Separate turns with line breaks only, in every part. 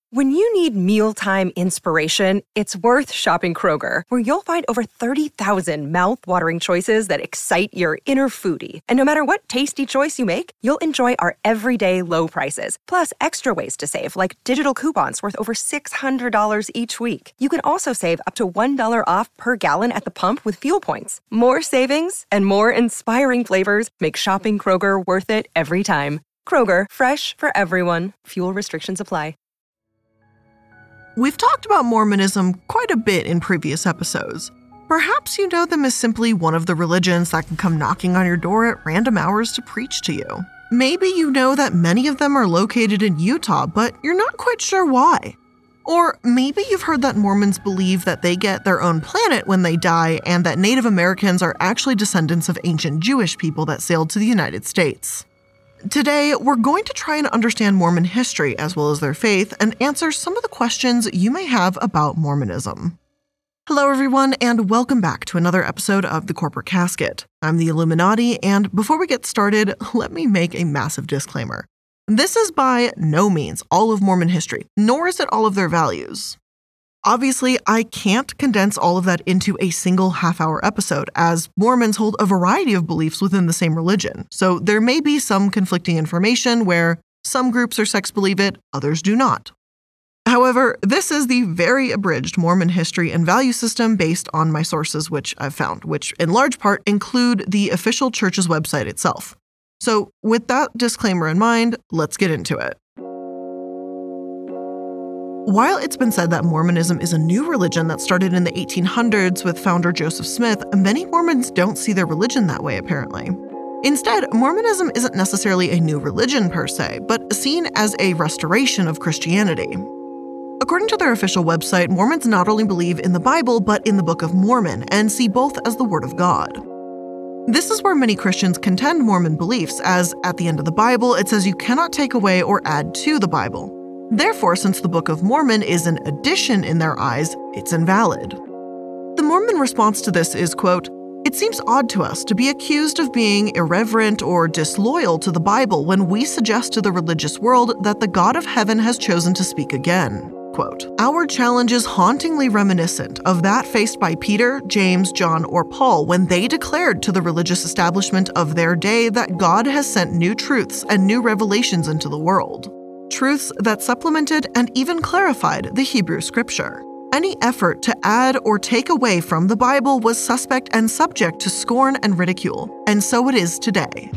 When you need mealtime inspiration, it's worth shopping Kroger, where you'll find over 30,000 mouth-watering choices that excite your inner foodie. And no matter what tasty choice you make, you'll enjoy our everyday low prices, plus extra ways to save, like digital coupons worth over $600 each week. You can also save up to $1 off per gallon at the pump with fuel points. More savings and more inspiring flavors make shopping Kroger worth it every time. Kroger, fresh for everyone. Fuel restrictions apply.
We've talked about Mormonism quite a bit in previous episodes. Perhaps you know them as simply one of the religions that can come knocking on your door at random hours to preach to you. Maybe you know that many of them are located in Utah, but you're not quite sure why. Or maybe you've heard that Mormons believe that they get their own planet when they die and that Native Americans are actually descendants of ancient Jewish people that sailed to the United States. Today, we're going to try and understand Mormon history as well as their faith and answer some of the questions you may have about Mormonism. Hello, everyone, and welcome back to another episode of The Corporate Casket. I'm the Illuminati, and before we get started, let me make a massive disclaimer. This is by no means all of Mormon history, nor is it all of their values. Obviously, I can't condense all of that into a single half-hour episode, as Mormons hold a variety of beliefs within the same religion, so there may be some conflicting information where some groups or sects believe it, others do not. However, this is the very abridged Mormon history and value system based on my sources which I've found, which in large part include the official church's website itself. So with that disclaimer in mind, let's get into it. While it's been said that Mormonism is a new religion that started in the 1800s with founder Joseph Smith, many Mormons don't see their religion that way, apparently. Instead, Mormonism isn't necessarily a new religion per se, but seen as a restoration of Christianity. According to their official website, Mormons not only believe in the Bible, but in the Book of Mormon, and see both as the Word of God. This is where many Christians contend Mormon beliefs, as at the end of the Bible, it says you cannot take away or add to the Bible. Therefore, since the Book of Mormon is an addition in their eyes, it's invalid. The Mormon response to this is, quote, "It seems odd to us to be accused of being irreverent or disloyal to the Bible when we suggest to the religious world that the God of heaven has chosen to speak again." Quote, "Our challenge is hauntingly reminiscent of that faced by Peter, James, John, or Paul when they declared to the religious establishment of their day that God has sent new truths and new revelations into the world. Truths that supplemented and even clarified the Hebrew scripture. Any effort to add or take away from the Bible was suspect and subject to scorn and ridicule, and so it is today."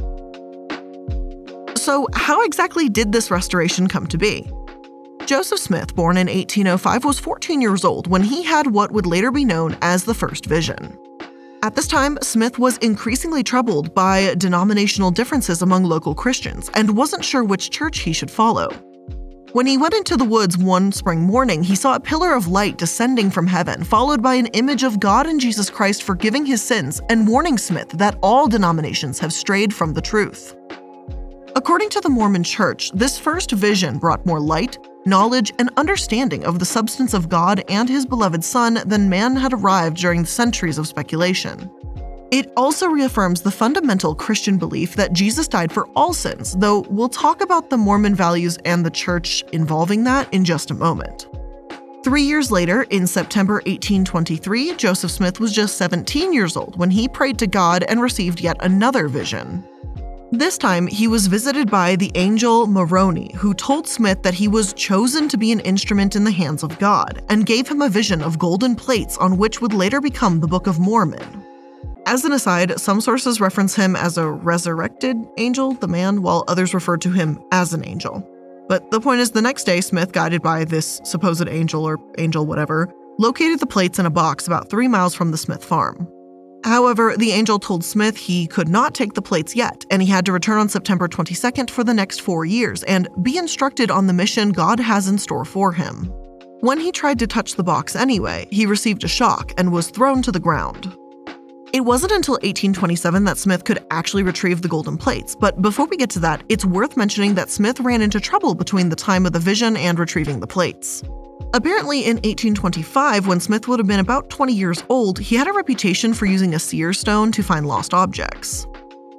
So how exactly did this restoration come to be? Joseph Smith, born in 1805, was 14 years old when he had what would later be known as the First Vision. At this time, Smith was increasingly troubled by denominational differences among local Christians and wasn't sure which church he should follow. When he went into the woods one spring morning, he saw a pillar of light descending from heaven, followed by an image of God and Jesus Christ forgiving his sins and warning Smith that all denominations have strayed from the truth. According to the Mormon Church, this first vision brought more light, knowledge, and understanding of the substance of God and his beloved Son than man had arrived during centuries of speculation. It also reaffirms the fundamental Christian belief that Jesus died for all sins, though we'll talk about the Mormon values and the church involving that in just a moment. 3 years later, in September 1823, Joseph Smith was just 17 years old when he prayed to God and received yet another vision. This time, he was visited by the angel Moroni, who told Smith that he was chosen to be an instrument in the hands of God, and gave him a vision of golden plates on which would later become the Book of Mormon. As an aside, some sources reference him as a resurrected angel, the man, while others refer to him as an angel. But the point is, the next day, Smith, guided by this supposed angel or angel whatever, located the plates in a box about 3 miles from the Smith farm. However, the angel told Smith he could not take the plates yet, and he had to return on September 22nd for the next 4 years and be instructed on the mission God has in store for him. When he tried to touch the box anyway, he received a shock and was thrown to the ground. It wasn't until 1827 that Smith could actually retrieve the golden plates, but before we get to that, it's worth mentioning that Smith ran into trouble between the time of the vision and retrieving the plates. Apparently, in 1825, when Smith would have been about 20 years old, he had a reputation for using a seer stone to find lost objects.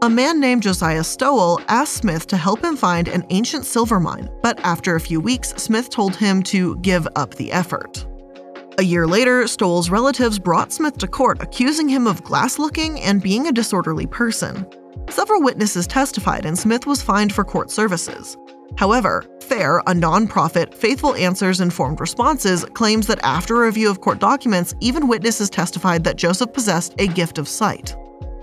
A man named Josiah Stowell asked Smith to help him find an ancient silver mine, but after a few weeks, Smith told him to give up the effort. A year later, Stowell's relatives brought Smith to court, accusing him of glass-looking and being a disorderly person. Several witnesses testified, and Smith was fined for court services. However, FAIR, a non-profit Faithful Answers Informed Responses, claims that after a review of court documents, even witnesses testified that Joseph possessed a gift of sight.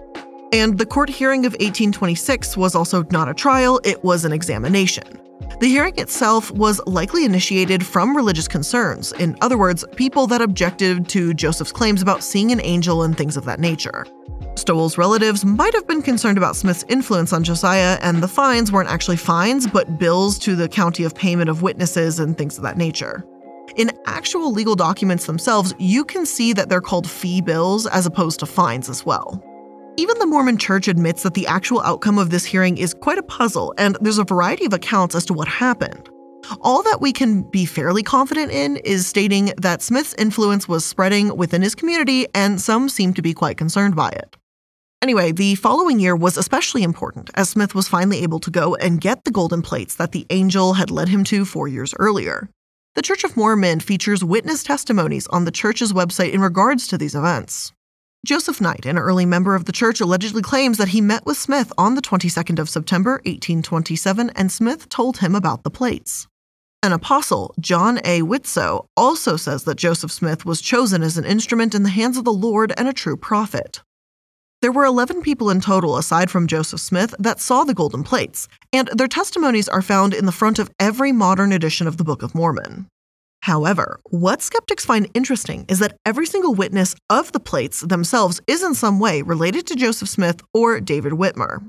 And the court hearing of 1826 was also not a trial, it was an examination. The hearing itself was likely initiated from religious concerns, in other words, people that objected to Joseph's claims about seeing an angel and things of that nature. Stowell's relatives might have been concerned about Smith's influence on Josiah, and the fines weren't actually fines, but bills to the county of payment of witnesses and things of that nature. In actual legal documents themselves, you can see that they're called fee bills as opposed to fines as well. Even the Mormon Church admits that the actual outcome of this hearing is quite a puzzle, and there's a variety of accounts as to what happened. All that we can be fairly confident in is stating that Smith's influence was spreading within his community, and some seem to be quite concerned by it. Anyway, the following year was especially important, as Smith was finally able to go and get the golden plates that the angel had led him to 4 years earlier. The Church of Mormon features witness testimonies on the church's website in regards to these events. Joseph Knight, an early member of the church, allegedly claims that he met with Smith on the 22nd of September, 1827, and Smith told him about the plates. An apostle, John A. Whitsoe, also says that Joseph Smith was chosen as an instrument in the hands of the Lord and a true prophet. There were 11 people in total, aside from Joseph Smith, that saw the golden plates, and their testimonies are found in the front of every modern edition of the Book of Mormon. However, what skeptics find interesting is that every single witness of the plates themselves is in some way related to Joseph Smith or David Whitmer.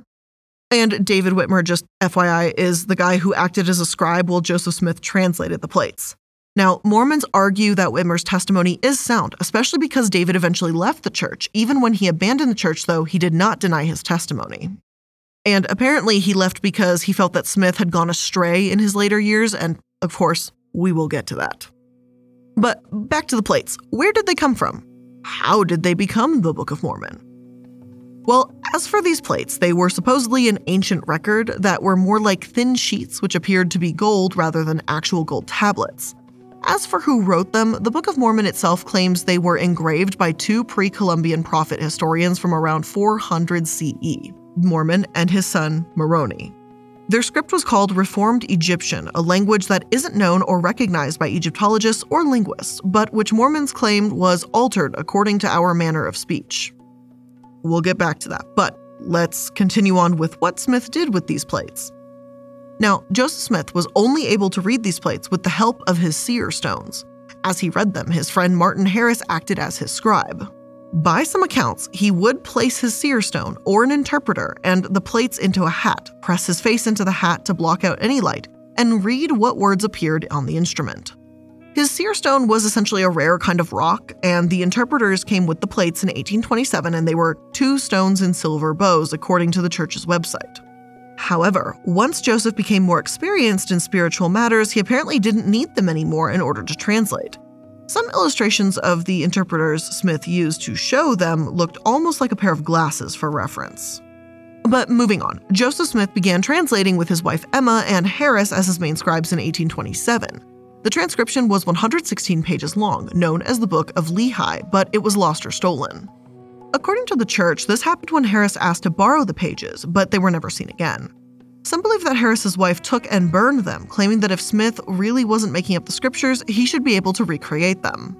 And David Whitmer, just FYI, is the guy who acted as a scribe while Joseph Smith translated the plates. Now, Mormons argue that Whitmer's testimony is sound, especially because David eventually left the church. Even when he abandoned the church, though, he did not deny his testimony. And apparently he left because he felt that Smith had gone astray in his later years, and of course, we will get to that. But back to the plates. Where did they come from? How did they become the Book of Mormon? Well, as for these plates, they were supposedly an ancient record that were more like thin sheets which appeared to be gold rather than actual gold tablets. As for who wrote them, the Book of Mormon itself claims they were engraved by two pre-Columbian prophet historians from around 400 CE, Mormon and his son Moroni. Their script was called Reformed Egyptian, a language that isn't known or recognized by Egyptologists or linguists, but which Mormons claimed was altered according to our manner of speech. We'll get back to that, but let's continue on with what Smith did with these plates. Now, Joseph Smith was only able to read these plates with the help of his seer stones. As he read them, his friend Martin Harris acted as his scribe. By some accounts, he would place his seer stone or an interpreter and the plates into a hat, press his face into the hat to block out any light, and read what words appeared on the instrument. His seer stone was essentially a rare kind of rock, and the interpreters came with the plates in 1827, and they were 2 stones in silver bows, according to the church's website. However, once Joseph became more experienced in spiritual matters, he apparently didn't need them anymore in order to translate. Some illustrations of the interpreters Smith used to show them looked almost like a pair of glasses for reference. But moving on, Joseph Smith began translating with his wife Emma and Harris as his main scribes in 1827. The transcription was 116 pages long, known as the Book of Lehi, but it was lost or stolen. According to the church, this happened when Harris asked to borrow the pages, but they were never seen again. Some believe that Harris's wife took and burned them, claiming that if Smith really wasn't making up the scriptures, he should be able to recreate them.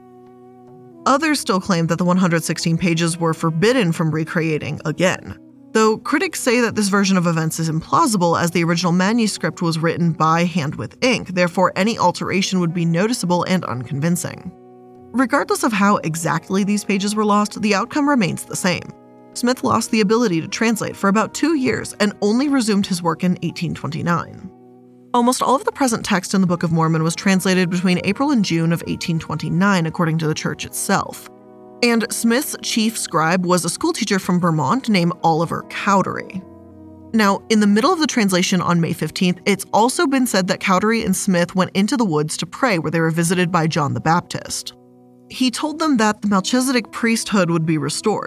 Others still claim that the 116 pages were forbidden from recreating again, though critics say that this version of events is implausible as the original manuscript was written by hand with ink, therefore any alteration would be noticeable and unconvincing. Regardless of how exactly these pages were lost, the outcome remains the same. Smith lost the ability to translate for about 2 years and only resumed his work in 1829. Almost all of the present text in the Book of Mormon was translated between April and June of 1829, according to the church itself. And Smith's chief scribe was a schoolteacher from Vermont named Oliver Cowdery. Now, in the middle of the translation on May 15th, it's also been said that Cowdery and Smith went into the woods to pray where they were visited by John the Baptist. He told them that the Melchizedek priesthood would be restored.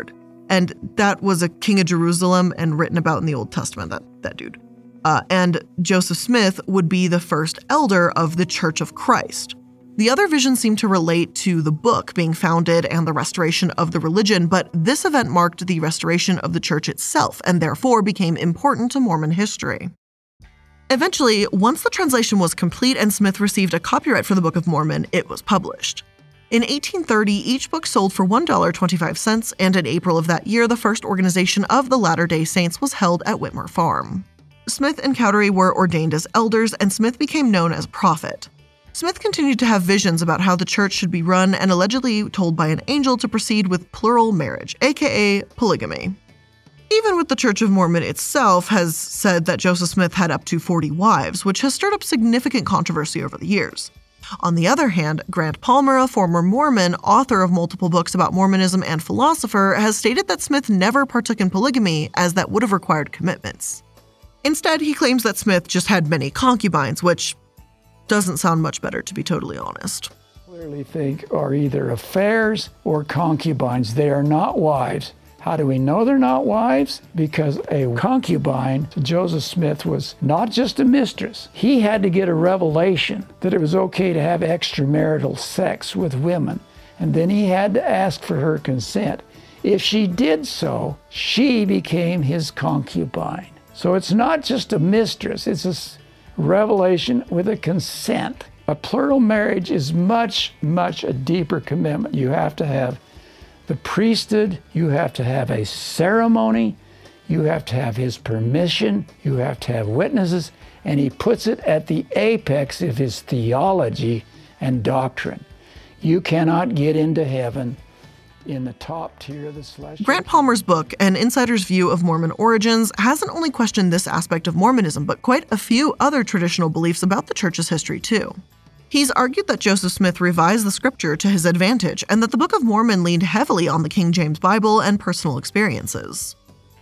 and that was a king of Jerusalem and written about in the Old Testament, that dude. And Joseph Smith would be the first elder of the Church of Christ. The other visions seem to relate to the book being founded and the restoration of the religion, but this event marked the restoration of the church itself and therefore became important to Mormon history. Eventually, once the translation was complete and Smith received a copyright for the Book of Mormon, it was published. In 1830, each book sold for $1.25, and in April of that year, the first organization of the Latter-day Saints was held at Whitmer Farm. Smith and Cowdery were ordained as elders, and Smith became known as prophet. Smith continued to have visions about how the church should be run and allegedly told by an angel to proceed with plural marriage, aka polygamy. Even with the Church of Mormon itself has said that Joseph Smith had up to 40 wives, which has stirred up significant controversy over the years. On the other hand, Grant Palmer, a former Mormon, author of multiple books about Mormonism and philosopher, has stated that Smith never partook in polygamy as that would have required commitments. Instead, he claims that Smith just had many concubines, which doesn't sound much better, to be totally honest.
Clearly think are either affairs or concubines. They are not wives. How do we know they're not wives? Because a concubine to Joseph Smith was not just a mistress. He had to get a revelation that it was okay to have extramarital sex with women, and then he had to ask for her consent. If she did so, she became his concubine. So it's not just a mistress, it's a revelation with a consent. A plural marriage is much, much a deeper commitment. You have to have the priesthood, you have to have a ceremony, you have to have his permission, you have to have witnesses, and he puts it at the apex of his theology and doctrine. You cannot get into heaven in the top tier of the celestial.
Grant Palmer's book, An Insider's View of Mormon Origins, hasn't only questioned this aspect of Mormonism, but quite a few other traditional beliefs about the church's history too. He's argued that Joseph Smith revised the scripture to his advantage and that the Book of Mormon leaned heavily on the King James Bible and personal experiences.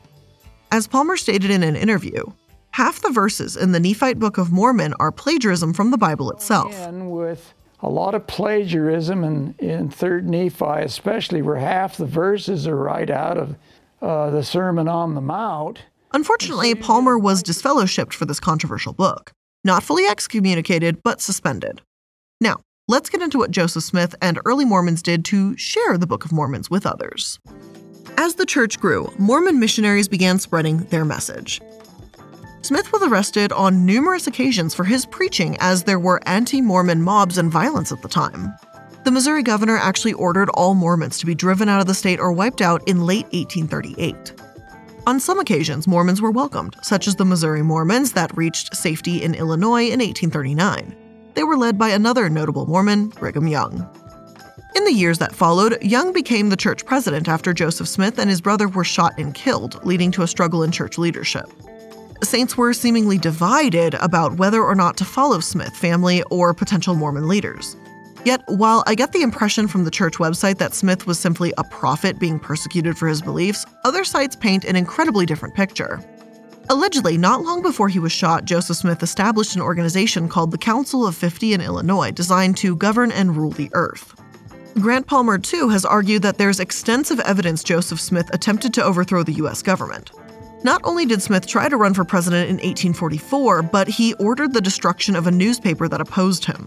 As Palmer stated in an interview, half the verses in the Nephite Book of Mormon are plagiarism from the Bible itself.
And with a lot of plagiarism in 3rd Nephi, especially where half the verses are right out of the Sermon on the Mount.
Unfortunately, Palmer was disfellowshipped for this controversial book. Not fully excommunicated, but suspended. Now, let's get into what Joseph Smith and early Mormons did to share the Book of Mormon with others. As the church grew, Mormon missionaries began spreading their message. Smith was arrested on numerous occasions for his preaching, as there were anti-Mormon mobs and violence at the time. The Missouri governor actually ordered all Mormons to be driven out of the state or wiped out in late 1838. On some occasions, Mormons were welcomed, such as the Missouri Mormons that reached safety in Illinois in 1839. They were led by another notable Mormon, Brigham Young. In the years that followed, Young became the church president after Joseph Smith and his brother were shot and killed, leading to a struggle in church leadership. Saints were seemingly divided about whether or not to follow Smith family or potential Mormon leaders. Yet, while I get the impression from the church website that Smith was simply a prophet being persecuted for his beliefs, other sites paint an incredibly different picture. Allegedly, not long before he was shot, Joseph Smith established an organization called the Council of 50 in Illinois, designed to govern and rule the earth. Grant Palmer, too, has argued that there's extensive evidence Joseph Smith attempted to overthrow the U.S. government. Not only did Smith try to run for president in 1844, but he ordered the destruction of a newspaper that opposed him.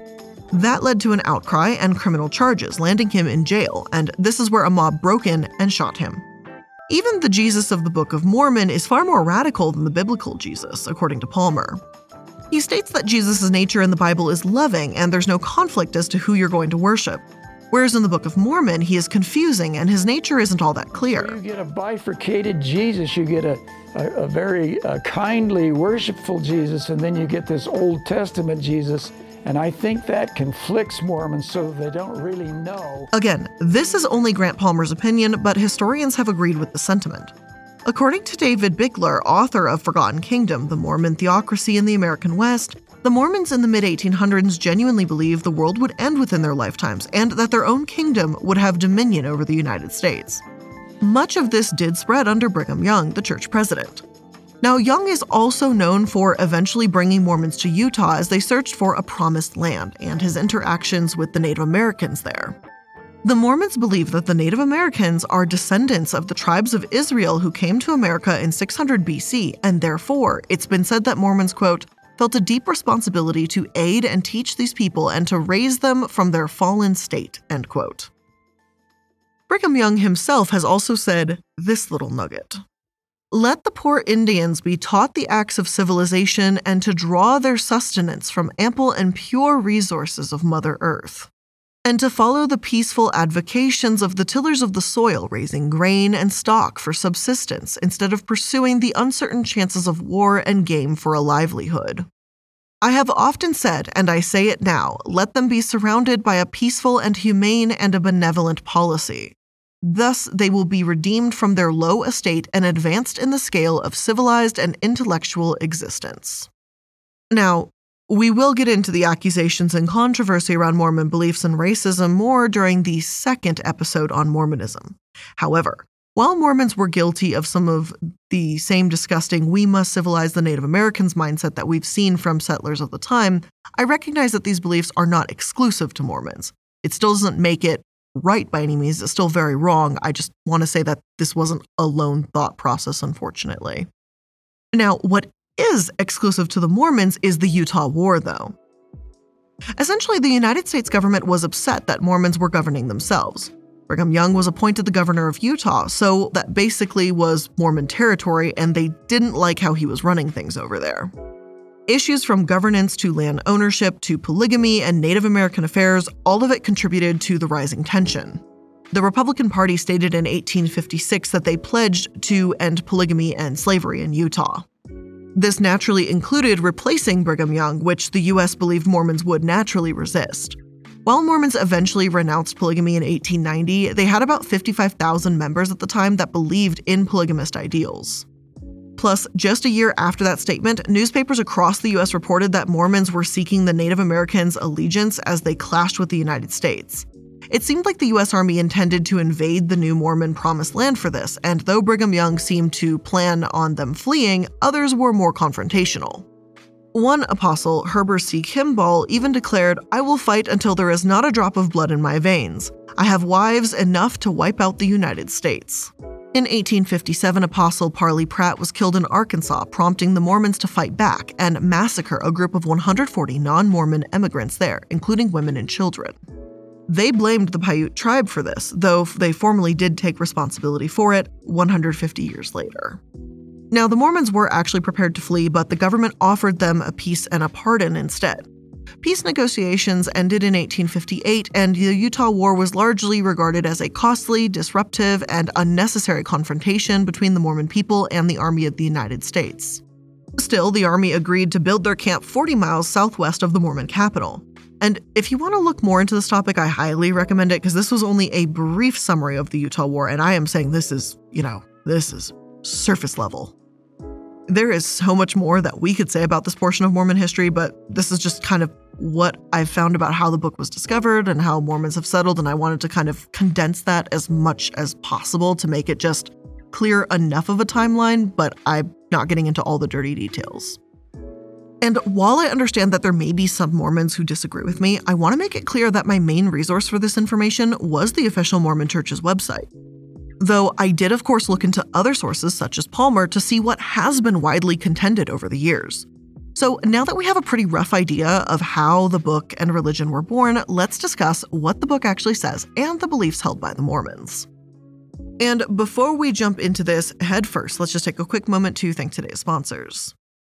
That led to an outcry and criminal charges, landing him in jail, and this is where a mob broke in and shot him. Even the Jesus of the Book of Mormon is far more radical than the biblical Jesus, according to Palmer. He states that Jesus' nature in the Bible is loving and there's no conflict as to who you're going to worship, whereas in the Book of Mormon, he is confusing and his nature isn't all that clear.
You get a bifurcated Jesus, you get a very kindly, worshipful Jesus, and then you get this Old Testament Jesus. And I think that conflicts Mormons so they don't really know.
Again, this is only Grant Palmer's opinion, but historians have agreed with the sentiment. According to David Bigler, author of Forgotten Kingdom, The Mormon Theocracy in the American West, the Mormons in the mid-1800s genuinely believed the world would end within their lifetimes and that their own kingdom would have dominion over the United States. Much of this did spread under Brigham Young, the church president. Now, Young is also known for eventually bringing Mormons to Utah as they searched for a promised land and his interactions with the Native Americans there. The Mormons believe that the Native Americans are descendants of the tribes of Israel who came to America in 600 BC, and therefore, it's been said that Mormons, quote, felt a deep responsibility to aid and teach these people and to raise them from their fallen state, end quote. Brigham Young himself has also said this little nugget. Let the poor Indians be taught the acts of civilization and to draw their sustenance from ample and pure resources of Mother Earth, and to follow the peaceful advocations of the tillers of the soil, raising grain and stock for subsistence instead of pursuing the uncertain chances of war and game for a livelihood. I have often said, and I say it now, let them be surrounded by a peaceful and humane and a benevolent policy. Thus, they will be redeemed from their low estate and advanced in the scale of civilized and intellectual existence. Now, we will get into the accusations and controversy around Mormon beliefs and racism more during the second episode on Mormonism. However, while Mormons were guilty of some of the same disgusting "we must civilize the Native Americans" mindset that we've seen from settlers of the time, I recognize that these beliefs are not exclusive to Mormons. It still doesn't make it right by any means. It's still very wrong. I just want to say that this wasn't a lone thought process, unfortunately. Now, what is exclusive to the Mormons is the Utah War, though. Essentially, the United States government was upset that Mormons were governing themselves. Brigham Young was appointed the governor of Utah, so that basically was Mormon territory, and they didn't like how he was running things over there. Issues from governance to land ownership to polygamy and Native American affairs, all of it contributed to the rising tension. The Republican Party stated in 1856 that they pledged to end polygamy and slavery in Utah. This naturally included replacing Brigham Young, which the U.S. believed Mormons would naturally resist. While Mormons eventually renounced polygamy in 1890, they had about 55,000 members at the time that believed in polygamist ideals. Plus, just a year after that statement, newspapers across the U.S. reported that Mormons were seeking the Native Americans' allegiance as they clashed with the United States. It seemed like the U.S. Army intended to invade the new Mormon Promised Land for this, and though Brigham Young seemed to plan on them fleeing, others were more confrontational. One apostle, Heber C. Kimball, even declared, "I will fight until there is not a drop of blood in my veins. I have wives enough to wipe out the United States." In 1857, Apostle Parley Pratt was killed in Arkansas, prompting the Mormons to fight back and massacre a group of 140 non-Mormon immigrants there, including women and children. They blamed the Paiute tribe for this, though they formally did take responsibility for it 150 years later. Now, the Mormons were actually prepared to flee, but the government offered them a peace and a pardon instead. Peace negotiations ended in 1858, and the Utah War was largely regarded as a costly, disruptive, and unnecessary confrontation between the Mormon people and the Army of the United States. Still, the Army agreed to build their camp 40 miles southwest of the Mormon capital. And if you want to look more into this topic, I highly recommend it because this was only a brief summary of the Utah War, and I am saying this is surface level. There is so much more that we could say about this portion of Mormon history, but this is just kind of what I've found about how the book was discovered and how Mormons have settled, and I wanted to kind of condense that as much as possible to make it just clear enough of a timeline, but I'm not getting into all the dirty details. And while I understand that there may be some Mormons who disagree with me, I want to make it clear that my main resource for this information was the official Mormon Church's website. Though I did, of course, look into other sources such as Palmer to see what has been widely contended over the years. So now that we have a pretty rough idea of how the book and religion were born, let's discuss what the book actually says and the beliefs held by the Mormons. And before we jump into this head first, let's just take a quick moment to thank today's sponsors.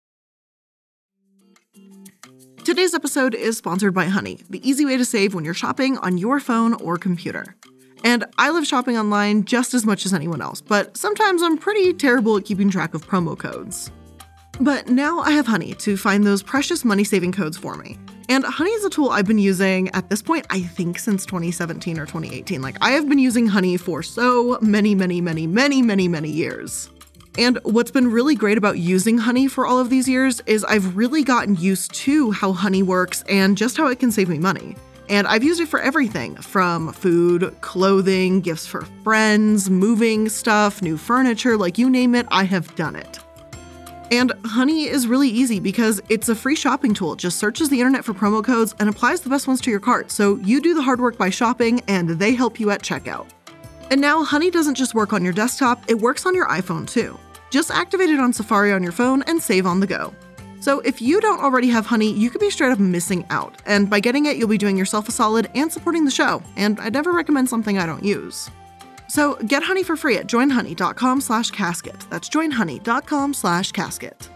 Today's episode is sponsored by Honey, the easy way to save when you're shopping on your phone or computer. And I love shopping online just as much as anyone else, but sometimes I'm pretty terrible at keeping track of promo codes. But now I have Honey to find those precious money-saving codes for me. And Honey is a tool I've been using at this point, I think since 2017 or 2018. I have been using Honey for so many years. And what's been really great about using Honey for all of these years is I've really gotten used to how Honey works and just how it can save me money. And I've used it for everything from food, clothing, gifts for friends, moving stuff, new furniture, you name it, I have done it. And Honey is really easy because it's a free shopping tool. It just searches the internet for promo codes and applies the best ones to your cart. So you do the hard work by shopping and they help you at checkout. And now Honey doesn't just work on your desktop, it works on your iPhone too. Just activate it on Safari on your phone and save on the go. So if you don't already have Honey, you could be straight up missing out. And by getting it, you'll be doing yourself a solid and supporting the show. And I'd never recommend something I don't use. So get Honey for free at joinhoney.com/casket. That's joinhoney.com/casket.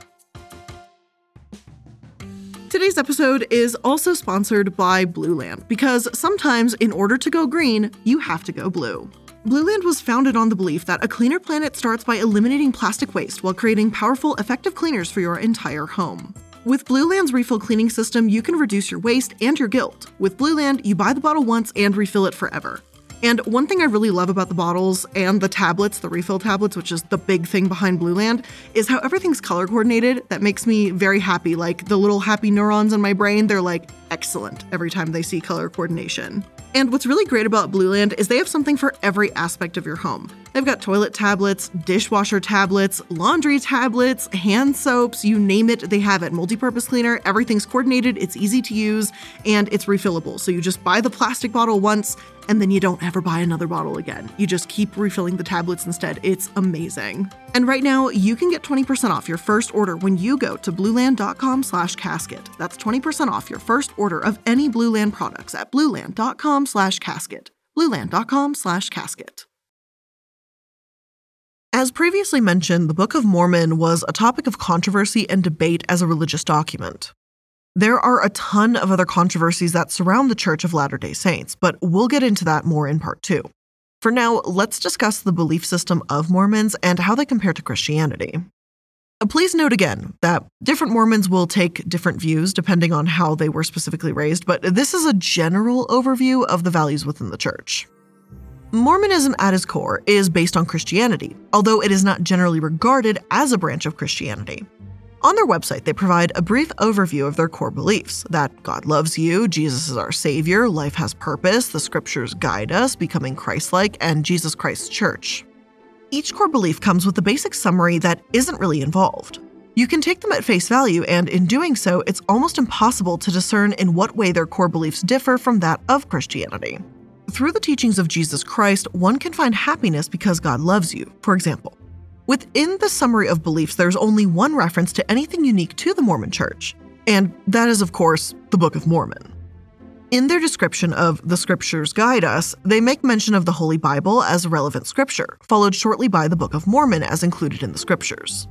Today's episode is also sponsored by Blueland, because sometimes in order to go green, you have to go blue. Blueland was founded on the belief that a cleaner planet starts by eliminating plastic waste while creating powerful, effective cleaners for your entire home. With Blueland's refill cleaning system, you can reduce your waste and your guilt. With Blueland, you buy the bottle once and refill it forever. And one thing I really love about the bottles and the tablets, the refill tablets, which is the big thing behind Blueland, is how everything's color coordinated. That makes me very happy. Like the little happy neurons in my brain, they're like excellent every time they see color coordination. And what's really great about Blueland is they have something for every aspect of your home. They've got toilet tablets, dishwasher tablets, laundry tablets, hand soaps, you name it, they have it. Multi-purpose cleaner, everything's coordinated, it's easy to use, and it's refillable. So you just buy the plastic bottle once, and then you don't ever buy another bottle again. You just keep refilling the tablets instead. It's amazing. And right now, you can get 20% off your first order when you go to blueland.com/casket. That's 20% off your first order of any Blueland products at blueland.com/casket. blueland.com/casket. As previously mentioned, the Book of Mormon was a topic of controversy and debate as a religious document. There are a ton of other controversies that surround the Church of Latter-day Saints, but we'll get into that more in part 2. For now, let's discuss the belief system of Mormons and how they compare to Christianity. Please note again that different Mormons will take different views depending on how they were specifically raised, but this is a general overview of the values within the Church. Mormonism at its core is based on Christianity, although it is not generally regarded as a branch of Christianity. On their website, they provide a brief overview of their core beliefs, that God loves you, Jesus is our Savior, life has purpose, the Scriptures guide us, becoming Christ-like, and Jesus Christ's Church. Each core belief comes with a basic summary that isn't really involved. You can take them at face value, and in doing so, it's almost impossible to discern in what way their core beliefs differ from that of Christianity. Through the teachings of Jesus Christ, one can find happiness because God loves you, for example. Within the summary of beliefs, there's only one reference to anything unique to the Mormon Church, and that is, of course, the Book of Mormon. In their description of the Scriptures guide us, they make mention of the Holy Bible as a relevant scripture, followed shortly by the Book of Mormon as included in the Scriptures.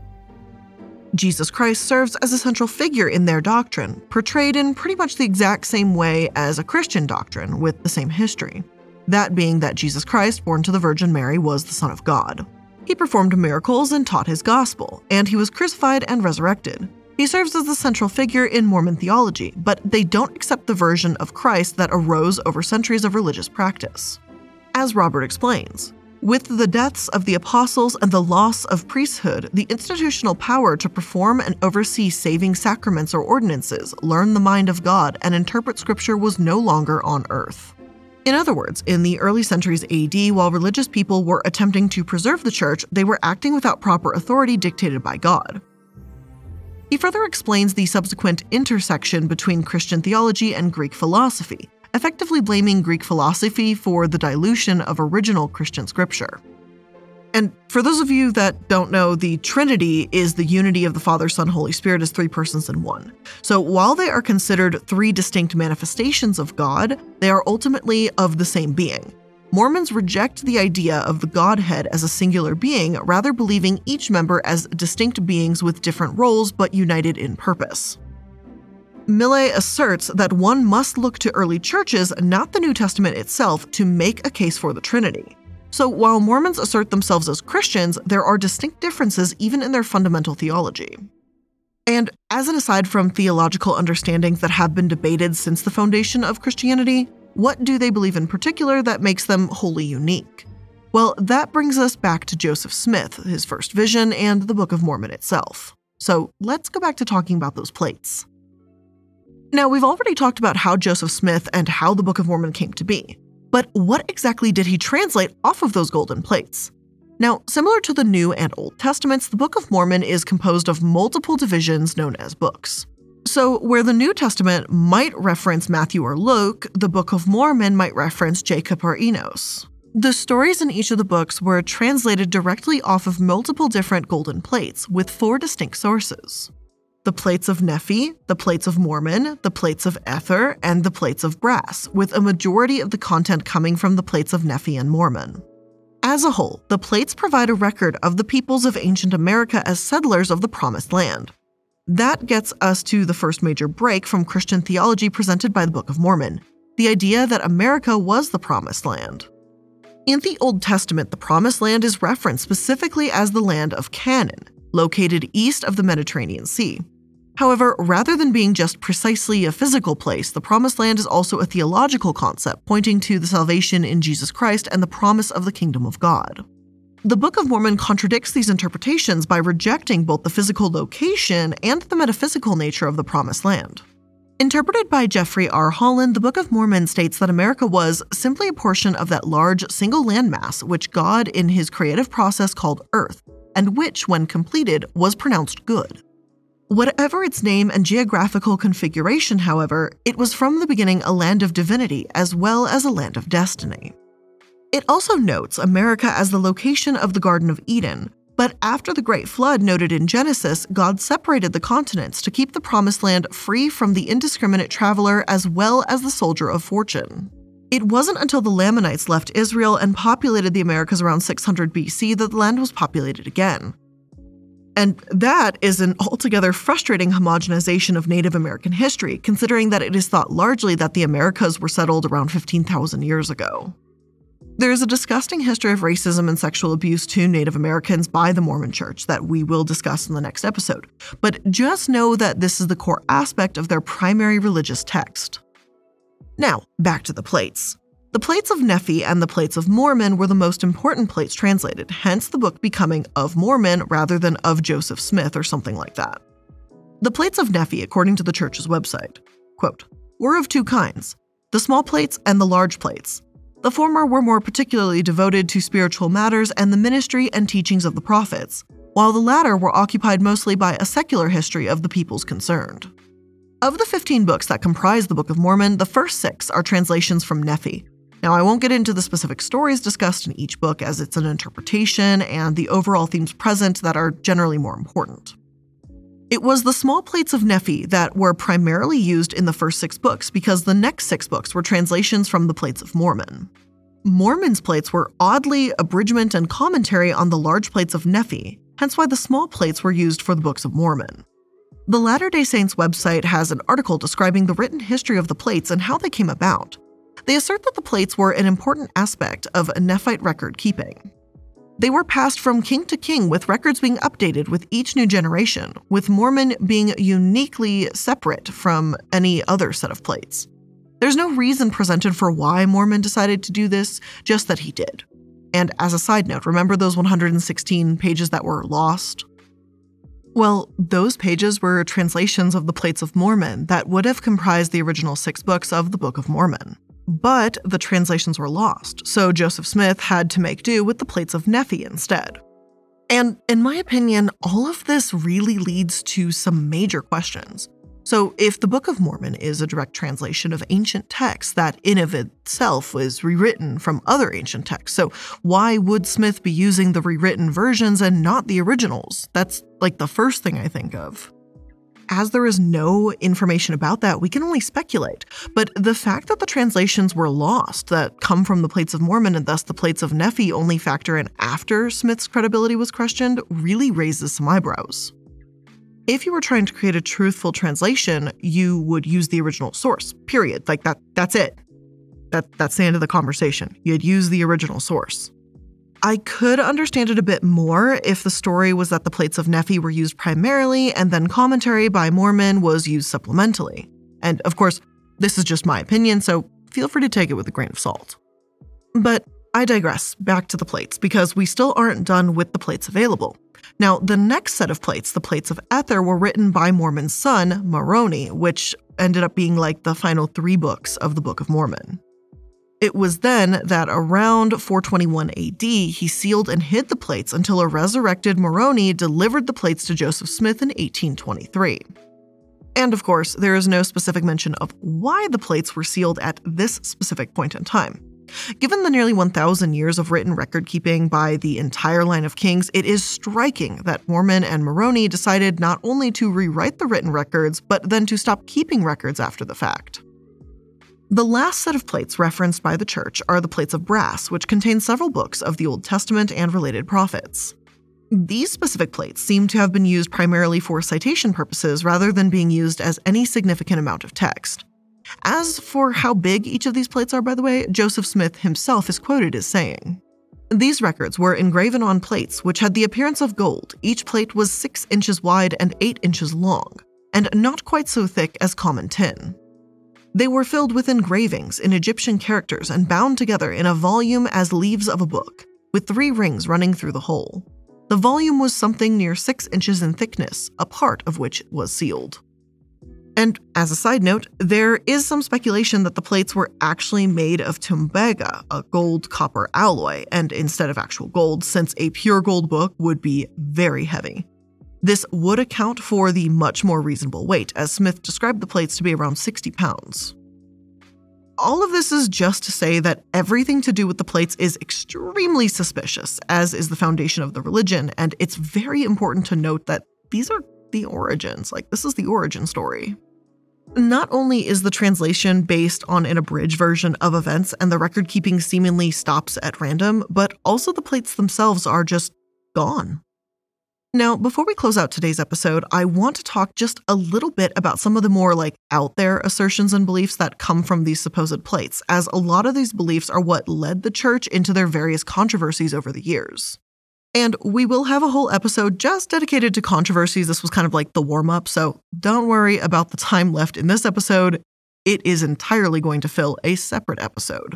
Jesus Christ serves as a central figure in their doctrine, portrayed in pretty much the exact same way as a Christian doctrine with the same history. That being that Jesus Christ, born to the Virgin Mary, was the Son of God. He performed miracles and taught his gospel, and he was crucified and resurrected. He serves as the central figure in Mormon theology, but they don't accept the version of Christ that arose over centuries of religious practice. As Robert explains, with the deaths of the apostles and the loss of priesthood, the institutional power to perform and oversee saving sacraments or ordinances, learn the mind of God, and interpret Scripture was no longer on earth. In other words, in the early centuries AD, while religious people were attempting to preserve the Church, they were acting without proper authority dictated by God. He further explains the subsequent intersection between Christian theology and Greek philosophy, effectively blaming Greek philosophy for the dilution of original Christian scripture. And for those of you that don't know, the Trinity is the unity of the Father, Son, Holy Spirit as 3 persons in one. So while they are considered 3 distinct manifestations of God, they are ultimately of the same being. Mormons reject the idea of the Godhead as a singular being, rather believing each member as distinct beings with different roles but united in purpose. Millet asserts that one must look to early churches, not the New Testament itself, to make a case for the Trinity. So while Mormons assert themselves as Christians, there are distinct differences even in their fundamental theology. And as an aside from theological understandings that have been debated since the foundation of Christianity, what do they believe in particular that makes them wholly unique? Well, that brings us back to Joseph Smith, his first vision, and the Book of Mormon itself. So let's go back to talking about those plates. Now, we've already talked about how Joseph Smith and how the Book of Mormon came to be. But what exactly did he translate off of those golden plates? Now, similar to the New and Old Testaments, the Book of Mormon is composed of multiple divisions known as books. So, where the New Testament might reference Matthew or Luke, the Book of Mormon might reference Jacob or Enos. The stories in each of the books were translated directly off of multiple different golden plates with 4 distinct sources: the plates of Nephi, the plates of Mormon, the plates of Ether, and the plates of brass, with a majority of the content coming from the plates of Nephi and Mormon. As a whole, the plates provide a record of the peoples of ancient America as settlers of the Promised Land. That gets us to the first major break from Christian theology presented by the Book of Mormon, the idea that America was the Promised Land. In the Old Testament, the Promised Land is referenced specifically as the land of Canaan, located east of the Mediterranean Sea. However, rather than being just precisely a physical place, the Promised Land is also a theological concept pointing to the salvation in Jesus Christ and the promise of the kingdom of God. The Book of Mormon contradicts these interpretations by rejecting both the physical location and the metaphysical nature of the Promised Land. Interpreted by Jeffrey R. Holland, the Book of Mormon states that America was simply a portion of that large single landmass which God in his creative process called Earth, and which, when completed, was pronounced good. Whatever its name and geographical configuration, however, it was from the beginning a land of divinity as well as a land of destiny. It also notes America as the location of the Garden of Eden, but after the Great Flood noted in Genesis, God separated the continents to keep the Promised Land free from the indiscriminate traveler as well as the soldier of fortune. It wasn't until the Lamanites left Israel and populated the Americas around 600 BC that the land was populated again. And that is an altogether frustrating homogenization of Native American history, considering that it is thought largely that the Americas were settled around 15,000 years ago. There is a disgusting history of racism and sexual abuse to Native Americans by the Mormon Church that we will discuss in the next episode, but just know that this is the core aspect of their primary religious text. Now, back to the plates. The plates of Nephi and the plates of Mormon were the most important plates translated, hence the book becoming of Mormon rather than of Joseph Smith or something like that. The plates of Nephi, according to the church's website, quote, were of 2 kinds, the small plates and the large plates. The former were more particularly devoted to spiritual matters and the ministry and teachings of the prophets, while the latter were occupied mostly by a secular history of the peoples concerned. Of the 15 books that comprise the Book of Mormon, the first 6 are translations from Nephi. Now, I won't get into the specific stories discussed in each book as it's an interpretation and the overall themes present that are generally more important. It was the small plates of Nephi that were primarily used in the first 6 books because the next 6 books were translations from the plates of Mormon. Mormon's plates were oddly abridgment and commentary on the large plates of Nephi, hence why the small plates were used for the Books of Mormon. The Latter-day Saints website has an article describing the written history of the plates and how they came about. They assert that the plates were an important aspect of Nephite record keeping. They were passed from king to king, with records being updated with each new generation, with Mormon being uniquely separate from any other set of plates. There's no reason presented for why Mormon decided to do this, just that he did. And as a side note, remember those 116 pages that were lost? Well, those pages were translations of the plates of Mormon that would have comprised the original 6 books of the Book of Mormon. But the translations were lost, so Joseph Smith had to make do with the plates of Nephi instead. And in my opinion, all of this really leads to some major questions. So if the Book of Mormon is a direct translation of ancient texts that in of itself was rewritten from other ancient texts, so why would Smith be using the rewritten versions and not the originals? That's like the first thing I think of. As there is no information about that, we can only speculate. But the fact that the translations were lost that come from the plates of Mormon and thus the plates of Nephi only factor in after Smith's credibility was questioned really raises some eyebrows. If you were trying to create a truthful translation, you would use the original source, period. Like that's it. That's the end of the conversation. You'd use the original source. I could understand it a bit more if the story was that the plates of Nephi were used primarily and then commentary by Mormon was used supplementally. And of course, this is just my opinion, so feel free to take it with a grain of salt. But I digress, back to the plates, because we still aren't done with the plates available. Now, the next set of plates, the plates of Ether, were written by Mormon's son, Moroni, which ended up being like the final 3 books of the Book of Mormon. It was then that around 421 AD, he sealed and hid the plates until a resurrected Moroni delivered the plates to Joseph Smith in 1823. And of course, there is no specific mention of why the plates were sealed at this specific point in time. Given the nearly 1,000 years of written record-keeping by the entire line of kings, it is striking that Mormon and Moroni decided not only to rewrite the written records, but then to stop keeping records after the fact. The last set of plates referenced by the church are the plates of brass, which contain several books of the Old Testament and related prophets. These specific plates seem to have been used primarily for citation purposes rather than being used as any significant amount of text. As for how big each of these plates are, by the way, Joseph Smith himself is quoted as saying, "These records were engraven on plates which had the appearance of gold. Each plate was 6 inches wide and 8 inches long, and not quite so thick as common tin. They were filled with engravings in Egyptian characters and bound together in a volume as leaves of a book, with 3 rings running through the whole. The volume was something near 6 inches in thickness, a part of which was sealed." And as a side note, there is some speculation that the plates were actually made of tumbaga, a gold-copper alloy, and instead of actual gold, since a pure gold book would be very heavy. This would account for the much more reasonable weight, as Smith described the plates to be around 60 pounds. All of this is just to say that everything to do with the plates is extremely suspicious, as is the foundation of the religion, and it's very important to note that these are the origins. This is the origin story. Not only is the translation based on an abridged version of events and the record keeping seemingly stops at random, but also the plates themselves are just gone. Now, before we close out today's episode, I want to talk just a little bit about some of the more out there assertions and beliefs that come from these supposed plates, as a lot of these beliefs are what led the church into their various controversies over the years. And we will have a whole episode just dedicated to controversies. This was kind of like the warm-up, so don't worry about the time left in this episode. It is entirely going to fill a separate episode.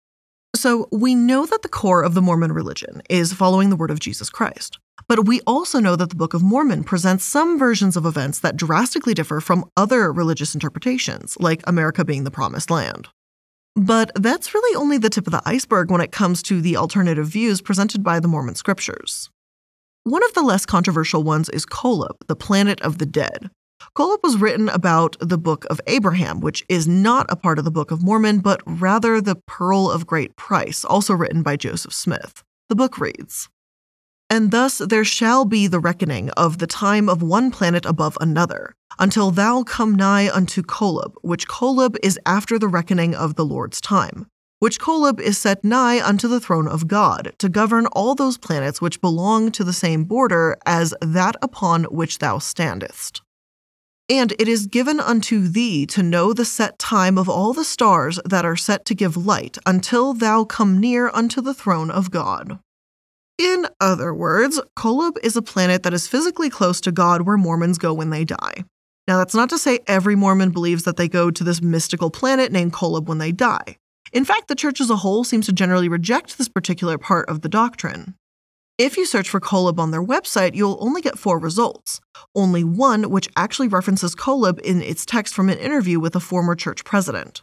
So we know that the core of the Mormon religion is following the word of Jesus Christ. But we also know that the Book of Mormon presents some versions of events that drastically differ from other religious interpretations, like America being the promised land. But that's really only the tip of the iceberg when it comes to the alternative views presented by the Mormon scriptures. One of the less controversial ones is Kolob, the planet of the dead. Kolob was written about the Book of Abraham, which is not a part of the Book of Mormon, but rather the Pearl of Great Price, also written by Joseph Smith. The book reads, "And thus there shall be the reckoning of the time of one planet above another, until thou come nigh unto Kolob, which Kolob is after the reckoning of the Lord's time, which Kolob is set nigh unto the throne of God, to govern all those planets which belong to the same border as that upon which thou standest. And it is given unto thee to know the set time of all the stars that are set to give light, until thou come near unto the throne of God." In other words, Kolob is a planet that is physically close to God where Mormons go when they die. Now, that's not to say every Mormon believes that they go to this mystical planet named Kolob when they die. In fact, the church as a whole seems to generally reject this particular part of the doctrine. If you search for Kolob on their website, you'll only get 4 results, only one which actually references Kolob in its text from an interview with a former church president.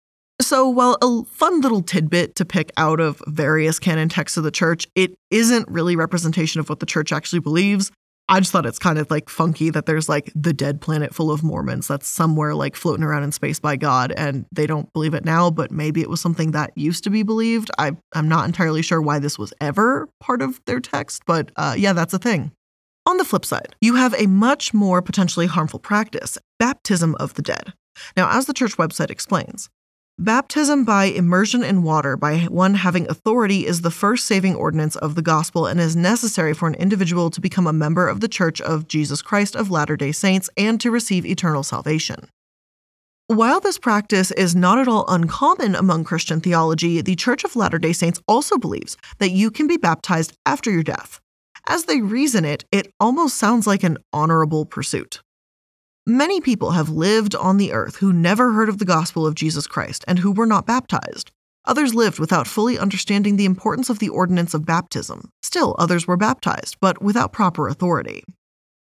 So while a fun little tidbit to pick out of various canon texts of the church, it isn't really representation of what the church actually believes. I just thought it's kind of funky that there's the dead planet full of Mormons that's somewhere floating around in space by God, and they don't believe it now, but maybe it was something that used to be believed. I'm not entirely sure why this was ever part of their text, but yeah, that's a thing. On the flip side, you have a much more potentially harmful practice, baptism of the dead. Now, as the church website explains, baptism by immersion in water by one having authority is the first saving ordinance of the gospel and is necessary for an individual to become a member of the Church of Jesus Christ of Latter-day Saints and to receive eternal salvation. While this practice is not at all uncommon among Christian theology, the Church of Latter-day Saints also believes that you can be baptized after your death. As they reason it, it almost sounds like an honorable pursuit. Many people have lived on the earth who never heard of the gospel of Jesus Christ and who were not baptized. Others lived without fully understanding the importance of the ordinance of baptism. Still, others were baptized, but without proper authority.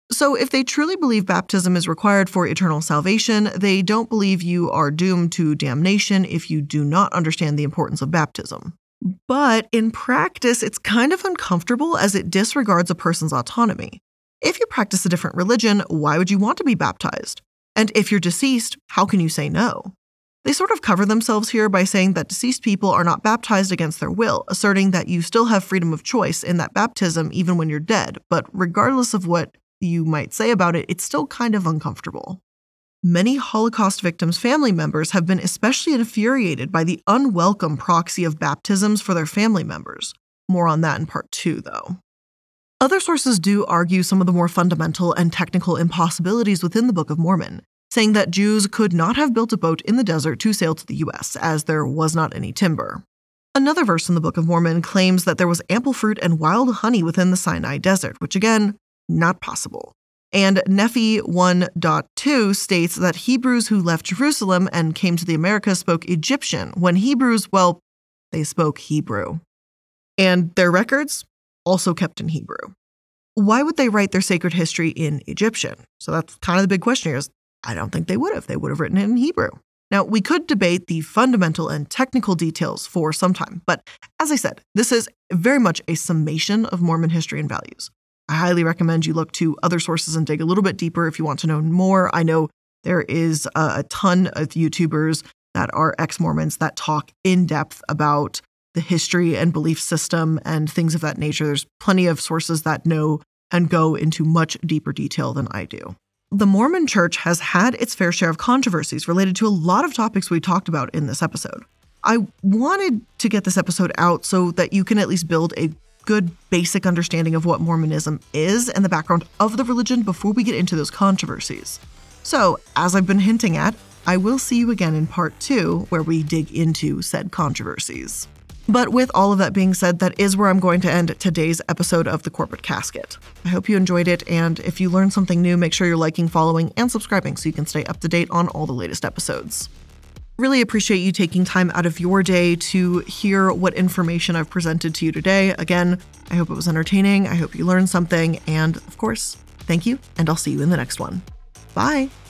So if they truly believe baptism is required for eternal salvation, they don't believe you are doomed to damnation if you do not understand the importance of baptism. But in practice, it's kind of uncomfortable as it disregards a person's autonomy. If you practice a different religion, why would you want to be baptized? And if you're deceased, how can you say no? They sort of cover themselves here by saying that deceased people are not baptized against their will, asserting that you still have freedom of choice in that baptism even when you're dead. But regardless of what you might say about it, it's still kind of uncomfortable. Many Holocaust victims' family members have been especially infuriated by the unwelcome proxy of baptisms for their family members. More on that in part 2, though. Other sources do argue some of the more fundamental and technical impossibilities within the Book of Mormon, saying that Jews could not have built a boat in the desert to sail to the U.S., as there was not any timber. Another verse in the Book of Mormon claims that there was ample fruit and wild honey within the Sinai Desert, which again, not possible. And Nephi 1.2 states that Hebrews who left Jerusalem and came to the Americas spoke Egyptian, when Hebrews, well, they spoke Hebrew. And their records also kept in Hebrew. Why would they write their sacred history in Egyptian? So that's kind of the big question here is, I don't think they would have. They would have written it in Hebrew. Now, we could debate the fundamental and technical details for some time, but as I said, this is very much a summation of Mormon history and values. I highly recommend you look to other sources and dig a little bit deeper if you want to know more. I know there is a ton of YouTubers that are ex-Mormons that talk in depth about the history and belief system and things of that nature. There's plenty of sources that know and go into much deeper detail than I do. The Mormon Church has had its fair share of controversies related to a lot of topics we talked about in this episode. I wanted to get this episode out so that you can at least build a good basic understanding of what Mormonism is and the background of the religion before we get into those controversies. So, as I've been hinting at, I will see you again in part 2 where we dig into said controversies. But with all of that being said, that is where I'm going to end today's episode of The Corporate Casket. I hope you enjoyed it, and if you learned something new, make sure you're liking, following, and subscribing so you can stay up to date on all the latest episodes. Really appreciate you taking time out of your day to hear what information I've presented to you today. Again, I hope it was entertaining. I hope you learned something. And of course, thank you, and I'll see you in the next one. Bye.